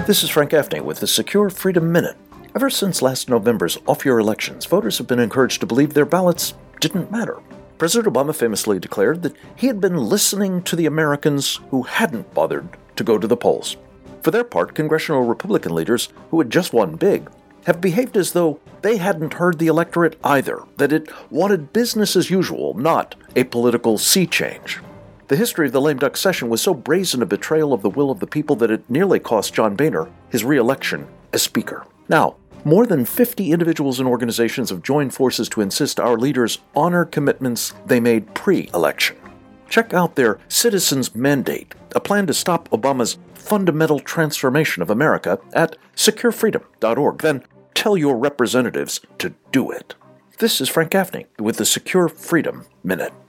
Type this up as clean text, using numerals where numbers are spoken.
This is Frank Gaffney with the Secure Freedom Minute. Ever since last November's off-year elections, voters have been encouraged to believe their ballots didn't matter. President Obama famously declared that he had been listening to the Americans who hadn't bothered to go to the polls. For their part, congressional Republican leaders, who had just won big, have behaved as though they hadn't heard the electorate either, that it wanted business as usual, not a political sea change. The history of the lame duck session was so brazen a betrayal of the will of the people that it nearly cost John Boehner his re-election as Speaker. Now, more than 50 individuals and organizations have joined forces to insist our leaders honor commitments they made pre-election. Check out their Citizens Mandate, a plan to stop Obama's fundamental transformation of America at securefreedom.org. Then tell your representatives to do it. This is Frank Gaffney with the Secure Freedom Minute.